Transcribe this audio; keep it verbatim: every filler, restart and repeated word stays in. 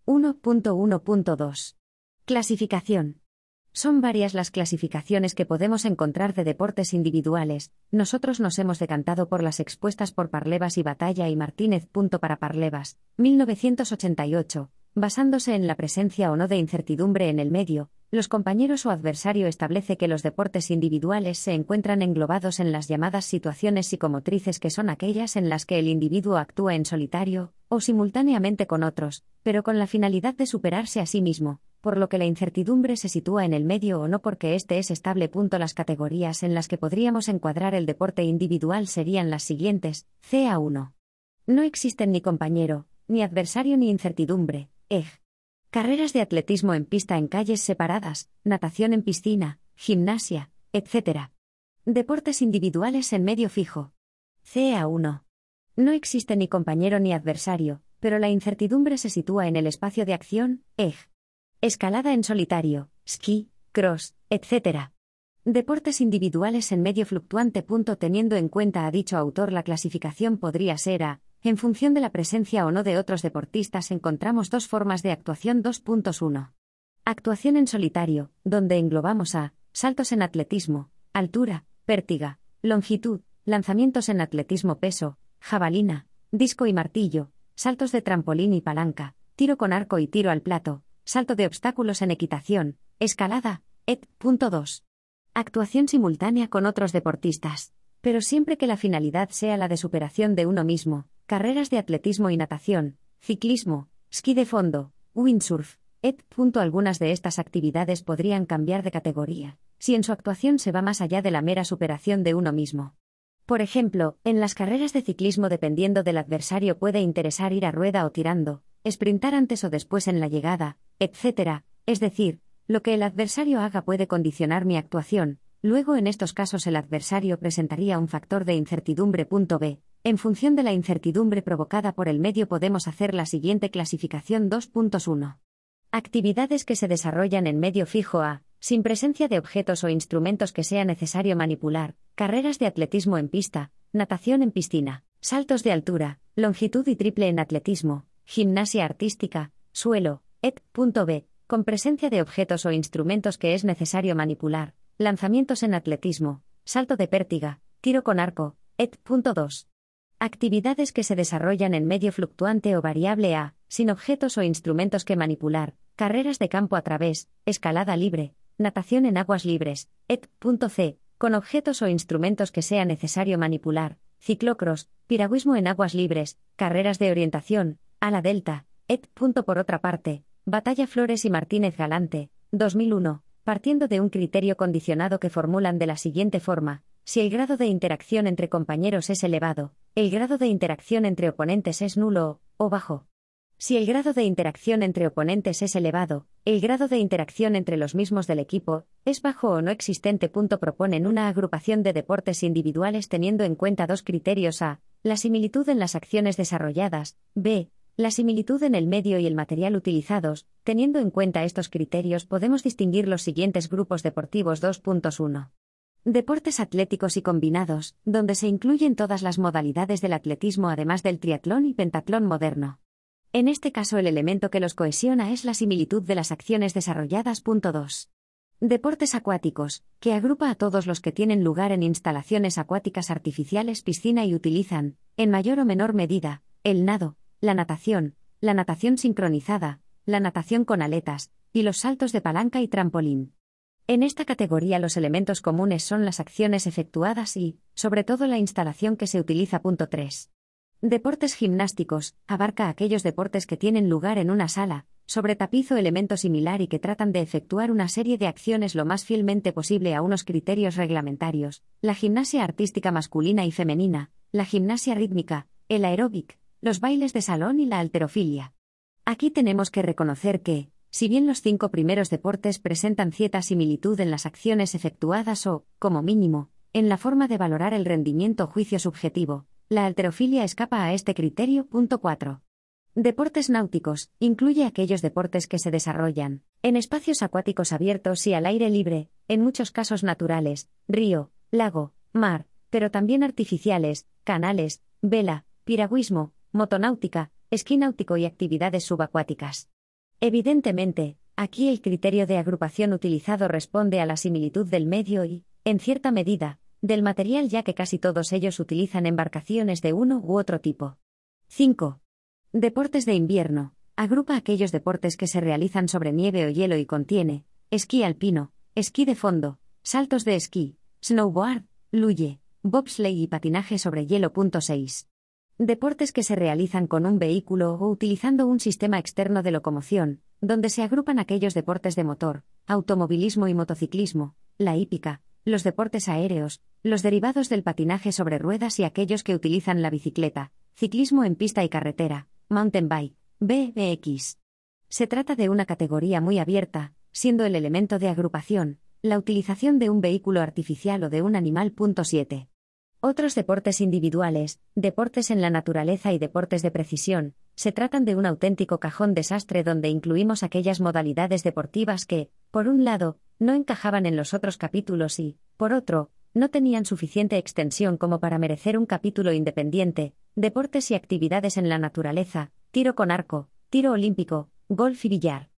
uno punto uno punto dos. Clasificación. Son varias las clasificaciones que podemos encontrar de deportes individuales. Nosotros nos hemos decantado por las expuestas por Parlevas y Batalla y Martínez. Para Parlevas, mil novecientos ochenta y ocho, basándose en la presencia o no de incertidumbre en el medio, los compañeros o adversario establece que los deportes individuales se encuentran englobados en las llamadas situaciones psicomotrices, que son aquellas en las que el individuo actúa en solitario, o simultáneamente con otros, pero con la finalidad de superarse a sí mismo, por lo que la incertidumbre se sitúa en el medio o no porque éste es estable. Las categorías en las que podríamos encuadrar el deporte individual serían las siguientes. C A uno. No existen ni compañero, ni adversario ni incertidumbre. E G. Carreras de atletismo en pista en calles separadas, natación en piscina, gimnasia, etcétera. Deportes individuales en medio fijo. C A uno. No existe ni compañero ni adversario, pero la incertidumbre se sitúa en el espacio de acción. E G. Escalada en solitario, esquí, cross, etcétera. Deportes individuales en medio fluctuante. Teniendo en cuenta a dicho autor, la clasificación podría ser A. En función de la presencia o no de otros deportistas encontramos dos formas de actuación. dos punto uno. Actuación en solitario, donde englobamos a saltos en atletismo, altura, pértiga, longitud, lanzamientos en atletismo peso, jabalina, disco y martillo, saltos de trampolín y palanca, tiro con arco y tiro al plato, salto de obstáculos en equitación, escalada, et dos. Actuación simultánea con otros deportistas, pero siempre que la finalidad sea la de superación de uno mismo. Carreras de atletismo y natación, ciclismo, esquí de fondo, windsurf, et Algunas de estas actividades podrían cambiar de categoría, si en su actuación se va más allá de la mera superación de uno mismo. Por ejemplo, en las carreras de ciclismo, dependiendo del adversario, puede interesar ir a rueda o tirando, sprintar antes o después en la llegada, etcétera. Es decir, lo que el adversario haga puede condicionar mi actuación. Luego, en estos casos, el adversario presentaría un factor de incertidumbre. B. En función de la incertidumbre provocada por el medio podemos hacer la siguiente clasificación. dos punto uno. Actividades que se desarrollan en medio fijo. A. Sin presencia de objetos o instrumentos que sea necesario manipular. Carreras de atletismo en pista, natación en piscina, saltos de altura, longitud y triple en atletismo, gimnasia artística, suelo, et B. Con presencia de objetos o instrumentos que es necesario manipular. Lanzamientos en atletismo, salto de pértiga, tiro con arco, et dos. Actividades que se desarrollan en medio fluctuante o variable. A. Sin objetos o instrumentos que manipular. Carreras de campo a través, escalada libre, natación en aguas libres, et C. Con objetos o instrumentos que sea necesario manipular. Ciclocross, piragüismo en aguas libres, carreras de orientación, ala delta, et Por otra parte, Batalla Flores y Martínez Galante, dos mil uno, partiendo de un criterio condicionado que formulan de la siguiente forma: si el grado de interacción entre compañeros es elevado, el grado de interacción entre oponentes es nulo o, o bajo. Si el grado de interacción entre oponentes es elevado, el grado de interacción entre los mismos del equipo es bajo o no existente. Proponen una agrupación de deportes individuales teniendo en cuenta dos criterios: A. La similitud en las acciones desarrolladas, B. La similitud en el medio y el material utilizados. Teniendo en cuenta estos criterios podemos distinguir los siguientes grupos deportivos. dos punto uno. Deportes atléticos y combinados, donde se incluyen todas las modalidades del atletismo además del triatlón y pentatlón moderno. En este caso el elemento que los cohesiona es la similitud de las acciones desarrolladas. dos. Deportes acuáticos, que agrupa a todos los que tienen lugar en instalaciones acuáticas artificiales, piscina y utilizan, en mayor o menor medida, el nado, la natación, la natación sincronizada, la natación con aletas, y los saltos de palanca y trampolín. En esta categoría los elementos comunes son las acciones efectuadas y, sobre todo, la instalación que se utiliza. tres. Deportes gimnásticos, abarca aquellos deportes que tienen lugar en una sala, sobre tapiz o elemento similar y que tratan de efectuar una serie de acciones lo más fielmente posible a unos criterios reglamentarios: la gimnasia artística masculina y femenina, la gimnasia rítmica, el aeróbic, los bailes de salón y la halterofilia. Aquí tenemos que reconocer que, si bien los cinco primeros deportes presentan cierta similitud en las acciones efectuadas o, como mínimo, en la forma de valorar el rendimiento o juicio subjetivo, la halterofilia escapa a este criterio. cuatro. Deportes náuticos, incluye aquellos deportes que se desarrollan en espacios acuáticos abiertos y al aire libre, en muchos casos naturales, río, lago, mar, pero también artificiales, canales, vela, piragüismo, motonáutica, esquí náutico y actividades subacuáticas. Evidentemente, aquí el criterio de agrupación utilizado responde a la similitud del medio y, en cierta medida, del material, ya que casi todos ellos utilizan embarcaciones de uno u otro tipo. cinco. Deportes de invierno. Agrupa aquellos deportes que se realizan sobre nieve o hielo y contiene esquí alpino, esquí de fondo, saltos de esquí, snowboard, luge, bobsleigh y patinaje sobre hielo. seis. Deportes que se realizan con un vehículo o utilizando un sistema externo de locomoción, donde se agrupan aquellos deportes de motor, automovilismo y motociclismo, la hípica, los deportes aéreos, los derivados del patinaje sobre ruedas y aquellos que utilizan la bicicleta, ciclismo en pista y carretera, mountain bike, B M X. Se trata de una categoría muy abierta, siendo el elemento de agrupación la utilización de un vehículo artificial o de un animal. siete. Otros deportes individuales, deportes en la naturaleza y deportes de precisión, se tratan de un auténtico cajón desastre donde incluimos aquellas modalidades deportivas que, por un lado, no encajaban en los otros capítulos y, por otro, no tenían suficiente extensión como para merecer un capítulo independiente. Deportes y actividades en la naturaleza, tiro con arco, tiro olímpico, golf y billar.